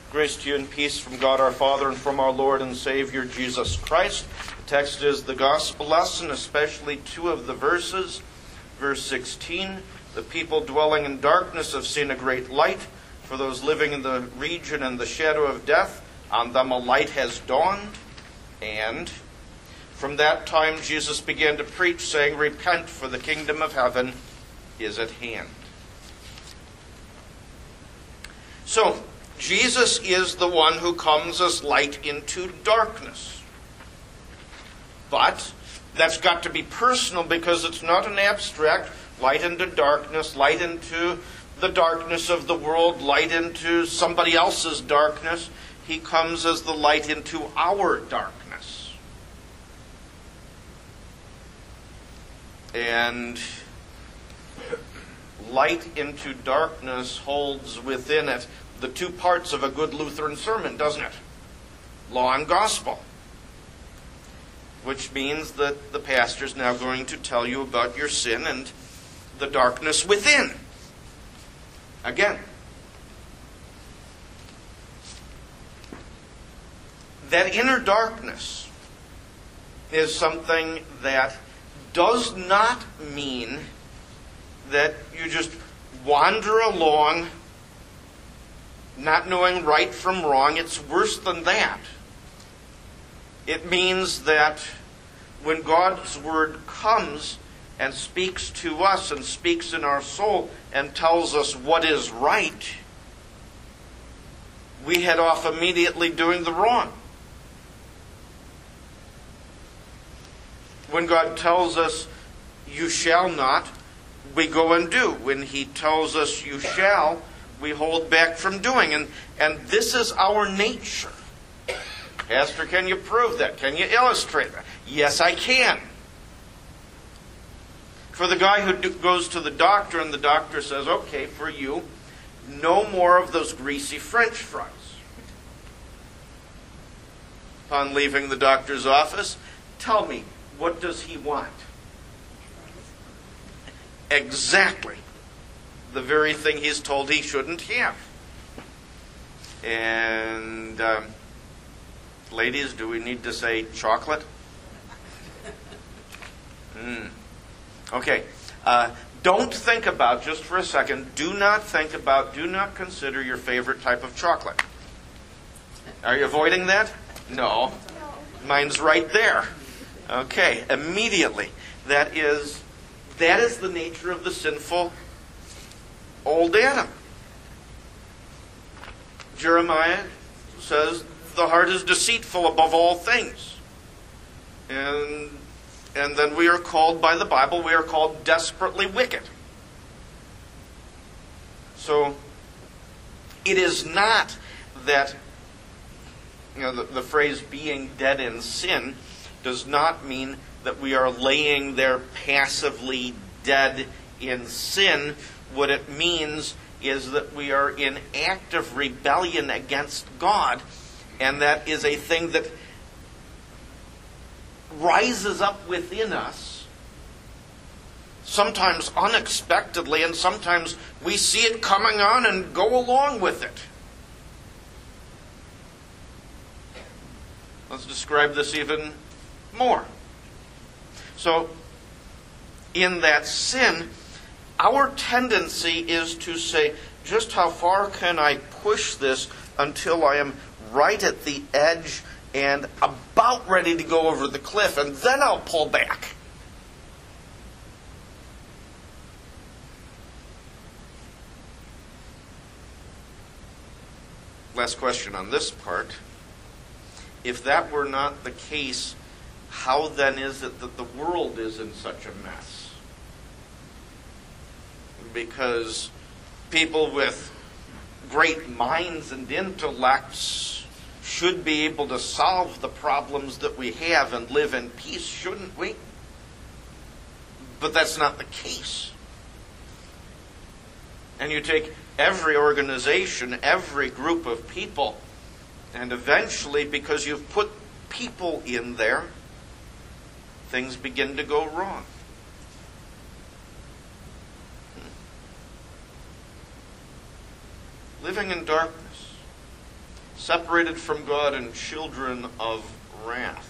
Grace to you and peace from God our Father and from our Lord and Savior Jesus Christ. The text is the gospel lesson, especially two of the verses. Verse 16, the people dwelling in darkness have seen a great light. For those living in the region and the shadow of death, on them a light has dawned. And from that time Jesus began to preach, saying, Repent, for the kingdom of heaven is at hand. So, Jesus is the one who comes as light into darkness. But that's got to be personal, because it's not an abstract light into darkness, light into the darkness of the world, light into somebody else's darkness. He comes as the light into our darkness. And light into darkness holds within it the two parts of a good Lutheran sermon, doesn't it? Law and gospel. Which means that the pastor's now going to tell you about your sin and the darkness within. Again. That inner darkness is something that does not mean that you just wander along not knowing right from wrong. It's worse than that. It means that when God's Word comes and speaks to us and speaks in our soul and tells us what is right, we head off immediately doing the wrong. When God tells us, you shall not, we go and do. When He tells us, you shall, we hold back from doing. And this is our nature. Pastor, can you prove that? Can you illustrate that? Yes, I can. For the guy who goes to the doctor and the doctor says, okay, for you, no more of those greasy French fries. Upon leaving the doctor's office, tell me, what does he want? Exactly. The very thing he's told he shouldn't have. And ladies, do we need to say chocolate? Okay. Don't think about, just for a second, do not consider your favorite type of chocolate. Are you avoiding that? No. Mine's right there. Okay, immediately. That is the nature of the sinful old Adam. Jeremiah says the heart is deceitful above all things. And then we are called by the Bible, we are called desperately wicked. So it is not that, the phrase being dead in sin does not mean that we are laying there passively dead in sin. What it means is that we are in active rebellion against God, and that is a thing that rises up within us, sometimes unexpectedly, and sometimes we see it coming on and go along with it. Let's describe this even more. So, in that sin, our tendency is to say, just how far can I push this until I am right at the edge and about ready to go over the cliff, and then I'll pull back. Last question on this part. If that were not the case, how then is it that the world is in such a mess? Because people with great minds and intellects should be able to solve the problems that we have and live in peace, shouldn't we? But that's not the case. And you take every organization, every group of people, and eventually, because you've put people in there, things begin to go wrong. Living in darkness. separated from God and children of wrath,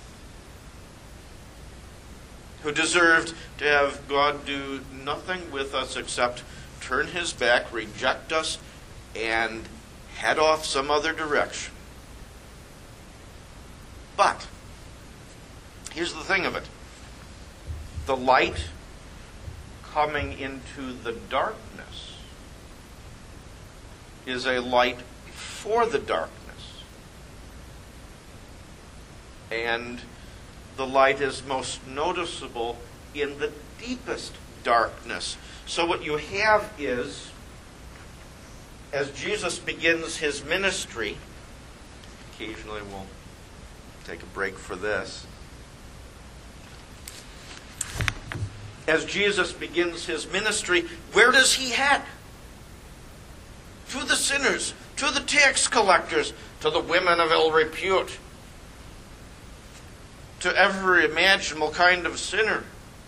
who deserved to have God do nothing with us except turn his back, reject us, and head off some other direction. But here's the thing of it. The light coming into the darkness is a light for the darkness. And the light is most noticeable in the deepest darkness. So what you have is, as Jesus begins his ministry, occasionally we'll take a break for this. As Jesus begins his ministry, where does he head? To the sinners, to the tax collectors, to the women of ill repute, to every imaginable kind of sinner.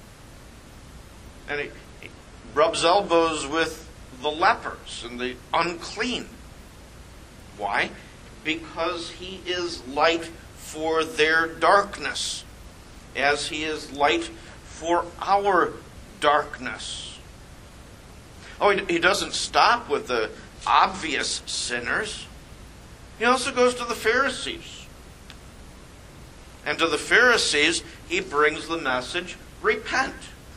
And he rubs elbows with the lepers and the unclean. Why? Because he is light for their darkness, as he is light for our darkness. Oh, he doesn't stop with the obvious sinners. He also goes to the Pharisees. And to the Pharisees, he brings the message, repent.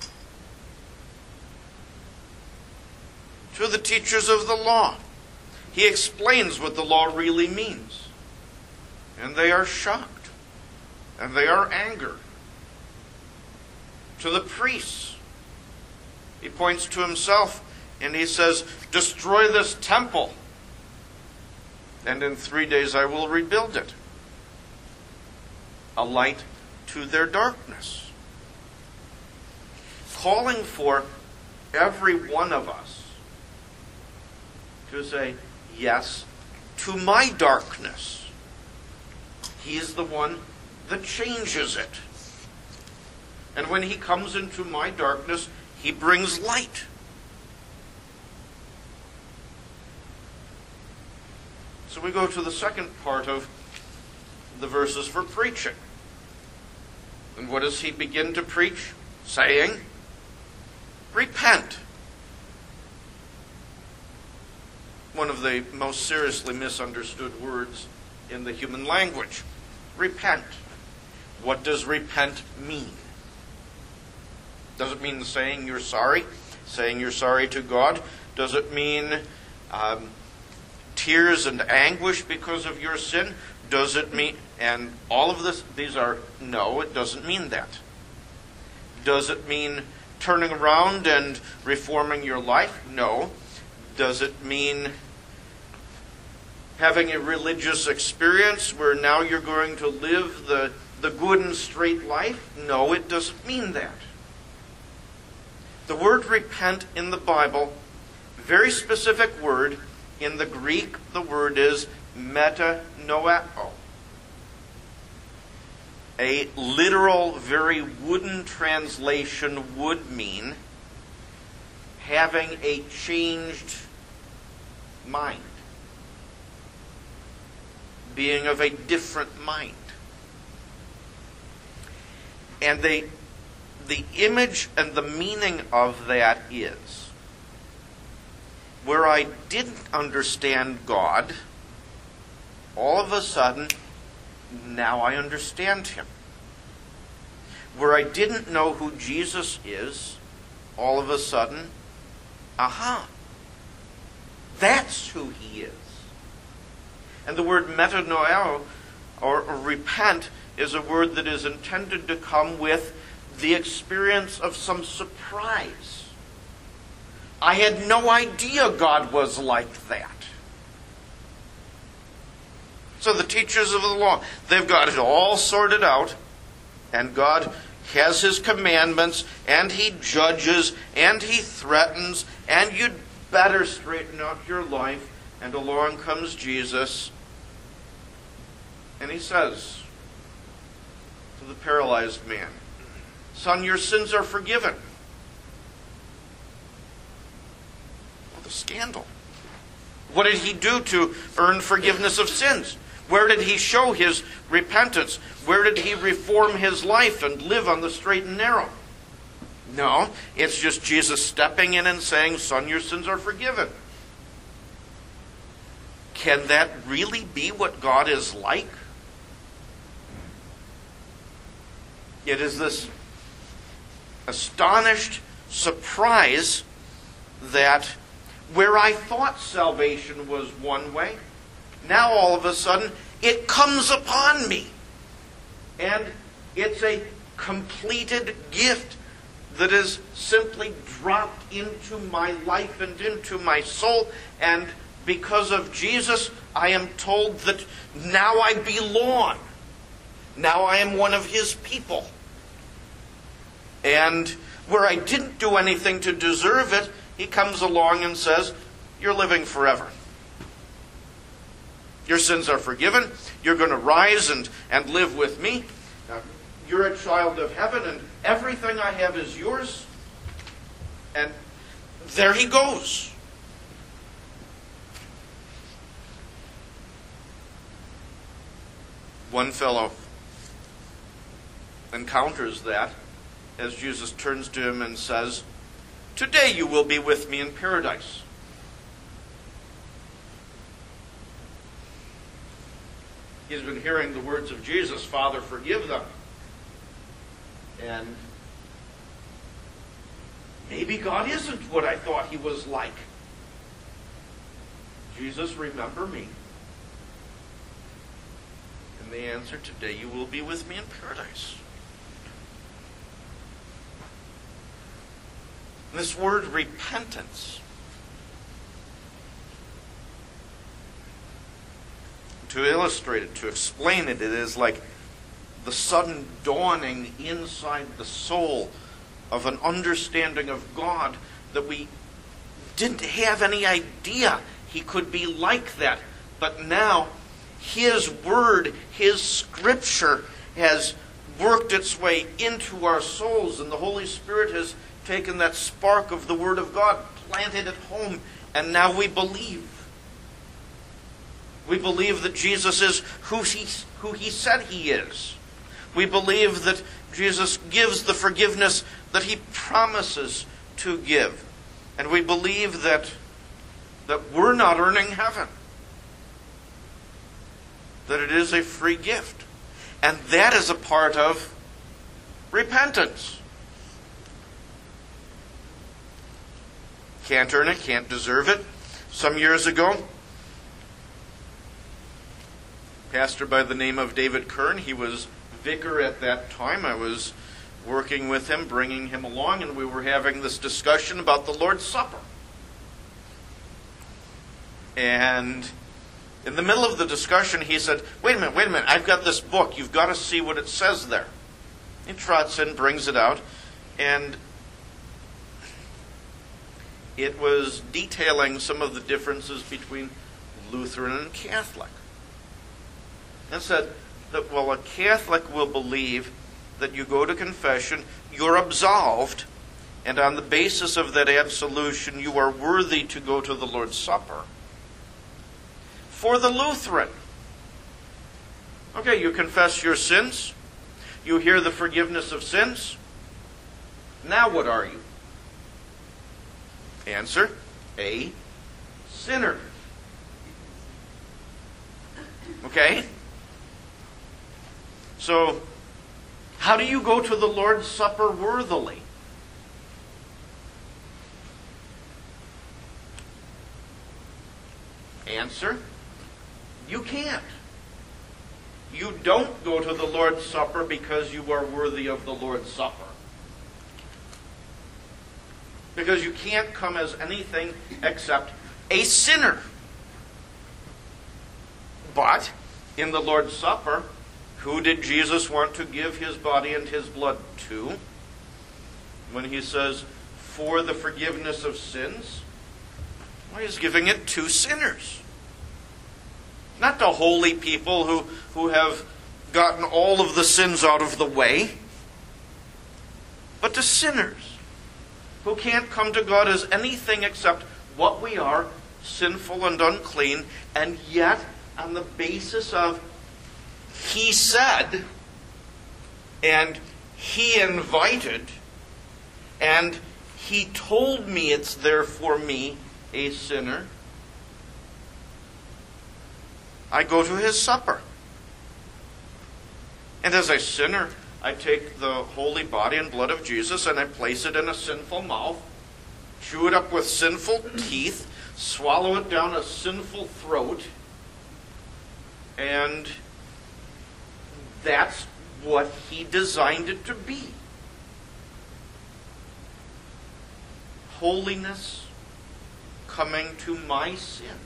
To the teachers of the law, he explains what the law really means. And they are shocked. And they are angered. To the priests, he points to himself and he says, destroy this temple, and in 3 days I will rebuild it. A light to their darkness. Calling for every one of us to say yes to my darkness. He's the one that changes it. And when he comes into my darkness, he brings light. So we go to the second part of the verses for preaching. And what does he begin to preach? Saying, repent. One of the most seriously misunderstood words in the human language. Repent. What does repent mean? Does it mean saying you're sorry? Saying you're sorry to God? Does it mean tears and anguish because of your sin? Does it mean, and all of this, these are, no, it doesn't mean that. Does it mean turning around and reforming your life? No. Does it mean having a religious experience where now you're going to live the good and straight life? No, it doesn't mean that. The word repent in the Bible, very specific word. In the Greek, the word is metanoeo. A literal, very wooden translation would mean having a changed mind. Being of a different mind. And the image and the meaning of that is, where I didn't understand God, all of a sudden, now I understand him. Where I didn't know who Jesus is, all of a sudden, aha, that's who he is. And the word metanoeo, or repent, is a word that is intended to come with the experience of some surprise. I had no idea God was like that. So the teachers of the law, they've got it all sorted out, and God has his commandments, and he judges, and he threatens, and you'd better straighten out your life. And along comes Jesus, and he says to the paralyzed man, son, your sins are forgiven. Well, the scandal. What did he do to earn forgiveness of sins? Where did he show his repentance? Where did he reform his life and live on the straight and narrow? No, it's just Jesus stepping in and saying, "Son, your sins are forgiven." Can that really be what God is like? It is this astonished surprise that where I thought salvation was one way, now all of a sudden it comes upon me. And it's a completed gift that is simply dropped into my life and into my soul. And because of Jesus, I am told that now I belong. Now I am one of his people. And where I didn't do anything to deserve it, he comes along and says, "You're living forever. Your sins are forgiven. You're going to rise and live with me. You're a child of heaven, and everything I have is yours." And there he goes. One fellow encounters that as Jesus turns to him and says, "Today you will be with me in paradise." He's been hearing the words of Jesus, "Father, forgive them." And maybe God isn't what I thought he was like. Jesus, remember me. And the answer, "Today you will be with me in paradise." This word repentance, to illustrate it, to explain it, it is like the sudden dawning inside the soul of an understanding of God that we didn't have any idea he could be like that. But now his word, his scripture has worked its way into our souls, and the Holy Spirit has taken that spark of the Word of God, planted it home, and now we believe. We believe that Jesus is who he said he is. We believe that Jesus gives the forgiveness that he promises to give. And we believe that we're not earning heaven. That it is a free gift. And that is a part of repentance. Can't earn it, can't deserve it. Some years ago, a pastor by the name of David Kern, he was vicar at that time. I was working with him, bringing him along, and we were having this discussion about the Lord's Supper. And in the middle of the discussion, he said, wait a minute, I've got this book. You've got to see what it says there. He trots in, brings it out, and it was detailing some of the differences between Lutheran and Catholic. And said that, well, a Catholic will believe that you go to confession, you're absolved, and on the basis of that absolution, you are worthy to go to the Lord's Supper. For the Lutheran, okay, you confess your sins, you hear the forgiveness of sins, now what are you? Answer, a sinner. Okay? So, how do you go to the Lord's Supper worthily? Answer, you can't. You don't go to the Lord's Supper because you are worthy of the Lord's Supper. Because you can't come as anything except a sinner. But in the Lord's Supper, who did Jesus want to give his body and his blood to? When he says, for the forgiveness of sins, well, he's giving it to sinners. Not to holy people who have gotten all of the sins out of the way, but to sinners who can't come to God as anything except what we are, sinful and unclean, and yet on the basis of He said, and He invited, and He told me it's there for me, a sinner. I go to His supper. And as a sinner, I take the holy body and blood of Jesus and I place it in a sinful mouth, chew it up with sinful teeth, swallow it down a sinful throat, and that's what He designed it to be. Holiness coming to my sin.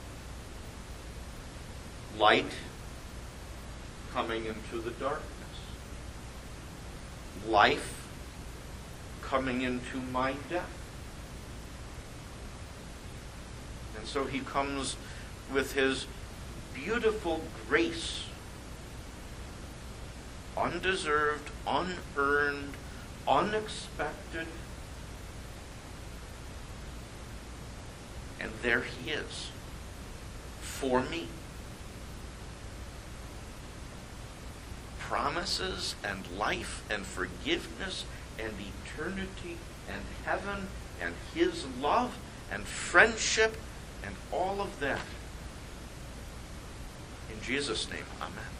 Light coming into the darkness. Life coming into my death. And so He comes with His beautiful grace, undeserved, unearned, unexpected. And there He is, for me. Promises and life and forgiveness and eternity and heaven and His love and friendship and all of that. In Jesus' name, amen.